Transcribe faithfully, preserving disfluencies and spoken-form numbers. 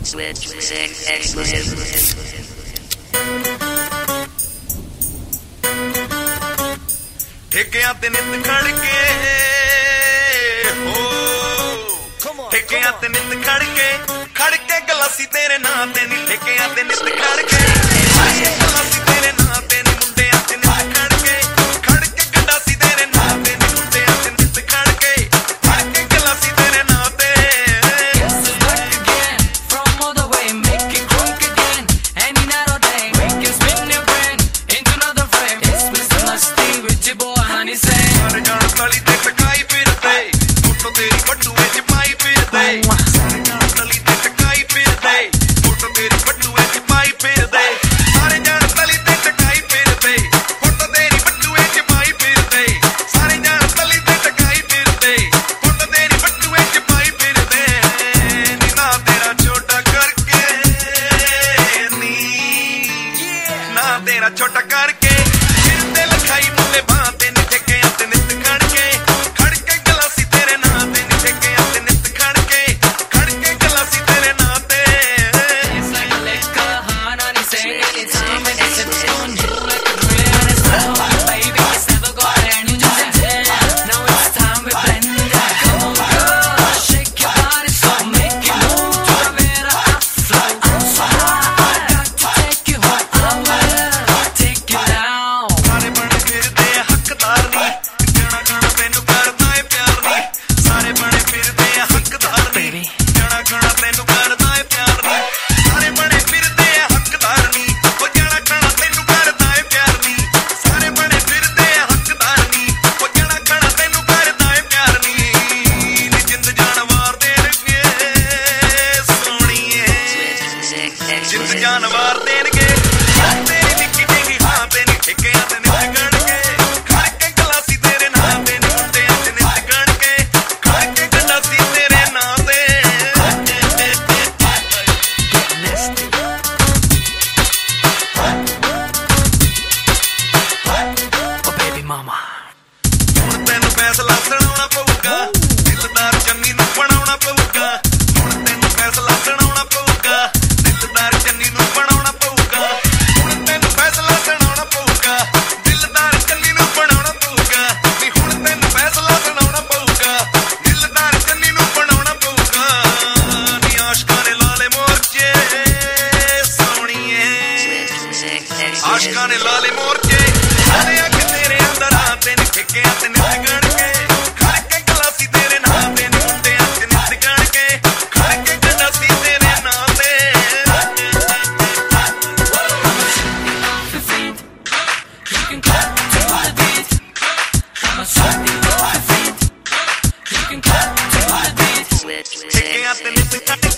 Switch six exclusive. ਠੇਕਿਆਂ ਤੇ ਨਿੱਤ ਖੜ ਕੇ ਹੋ ਠੇਕਿਆਂ ਤੇ ਨਿੱਤ ਖੜ ਕੇ ਖੜ ਕੇ ਗਲਾਸੀ ਤੇਰੇ ਨਾਂ ਤੇ ਨਹੀਂ ਠੇਕਿਆਂ ਤੇ ਨਿੱਤ ਖੜ ਕੇ ਗਲਾਸੀ ਤੇਰੇ ਨਾਂ ਤੇ ਨਹੀਂ ਮੁੰਡਿਆਂ ਤੇ ਨਿੱਤ ਖੜ ਕੇ ਖੜ ਕੇ ਗੰਡਾਸੀ ਤੇਰੇ ਨਾਂ ਤੇ ਨਹੀਂ ਮੁੰਡਿਆਂ ਤੇ ਨਿੱਤ ਖੜ ਕੇ ਖੜ ਕੇ ਗਲਾਸੀ ਤੇਰੇ ਨਾਂ ਤੇ ਸਾਰੇ ਜਾਣ ਤਲੀ ਤੇ ਟਕਾਈ ਫਿਰਦੇ ਫੋਟੋ ਤੇਰੀ ਬੱਟੂਏ ਚ ਪਾਈ ਫਿਰਦੇ ਸਾਰੇ ਜਾਣ ਤਲੀ ਤੇ ਟਕਾਈ ਫਿਰਦੇ ਫੋਟੋ ਤੇਰੀ ਬੱਟੂਏ ਚ ਪਾਈ ਫਿਰਦੇ ਸਾਰੇ ਜਾਣ ਤਲੀ ਤੇ ਟਕਾਈ ਫਿਰਦੇ ਫੋਟੋ ਤੇਰੀ ਬੱਟੂਏ ਚ ਪਾਈ ਫਿਰਦੇ ਸਾਰੇ ਜਾਣ ਤਲੀ ਤੇ ਟਕਾਈ ਫਿਰਦੇ ਫੋਟੋ ਤੇਰੀ ਬੱਟੂਏ ਚ ਪਾਈ ਫਿਰਦੇ ਨੀ ਨਾ ਤੇਰਾ ਛੋਟਾ ਕਰਕੇ ਨੀ ਨਾ ਤੇਰਾ ਛੋਟਾ ਕਰਕੇ ਫਿਰਦੇ ਲਖਾਈ ਮੁੱਲੇ ਬਾਂ ਤੇ ਜਿੰਦ ਜਾਨ ਵਾਰ ਦੇਣਗੇ ਤੇਰੀ ਨਿੱਕੀ ਜਿਹੀ ਹਾਂ ਤੇ ਨਹੀਂ ਠੇਕਿਆਂ ਤੇ ਨਿੱਤ ਗਣ ਕੇ ਖੜ ਕੇ ਗਲਾਸੀ ਤੇਰੇ ਨਾਂ ਤੇ ਨਹੀਂ ਮੁੰਡਿਆਂ ਤੇ ਨਿੱਤ ਗਣ ਕੇ ਖੜ ਕੇ ਗੰਡਾਸੀ ਤੇਰੇ ਨਾਂ ਤੇ ਓ ਬੇਬੀ ਮਾਮਾ ਹੁਣ ਤੈਨੂੰ ਫੈਸਲਾ ਸੁਣਾਉਣਾ ਪਊਗਾ ਦਿਲਦਾਰ ਚੰਨੀ ਨੂੰ ਬਣਾਉਣਾ ਪਊਗਾ ਹੁਣ ਤੈਨੂੰ ਫੈਸਲਾ ਸੁਣਾਉਣਾ ਪਊਗਾ ਦਿਲਦਾਰ ਚੰਨੀ ਨੂੰ ਬਣਾਉਣਾ ਪਊਗਾ ਹੁਣ ਤੈਨੂੰ ਫੈਸਲਾ ਸੁਣਾਉਣਾ ਪਊਗਾ ਦਿਲਦਾਰ ਚੰਨੀ ਨੂੰ ਬਣਾਉਣਾ ਪਊਗਾ ਨੀ ਹੁਣ ਤੈਨੂੰ ਫੈਸਲਾ ਸੁਣਾਉਣਾ ਪਊਗਾ ਦਿਲਦਾਰ ਚੰਨੀ ਨੂੰ ਬਣਾਉਣਾ ਪਊਗਾ ਨੀ ਆਸ਼ਕਾਂ ਨੇ ਲਾਲੇ ਮੋਰਚੇ ਸੋਹਣੀਏ ਆਸ਼ਕਾਂ ਨੇ ਲਾਲੇ ਮੋਰਚੇ ਸਾਰੇ ਅੱਖ ਤੇਰੇ ਅੰਦਰ ਆ ਤੇ ਨੀ ਠੇਕਿਆਂ ਤੇ ਨਿੱਤ ਗਣ ਕੇ ਖੜ ਕੇ ਗਲਾਸੀ ਤੇਰੇ ਨਾਂ ਤੇ ਨੀ ਮੁੰਡਿਆਂ ਤੇ ਨਿੱਤ ਗਣ ਕੇ ਖੜ ਕੇ ਗੰਡਾਸੀ ਤੇਰੇ ਨਾਂ ਤੇ ਠੇਕਿਆਂ ਤੇ ਨਿੱਤ